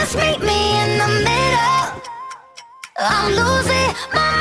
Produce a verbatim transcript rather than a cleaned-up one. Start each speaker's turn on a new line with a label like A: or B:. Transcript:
A: just meet me in the middle. I'm losing my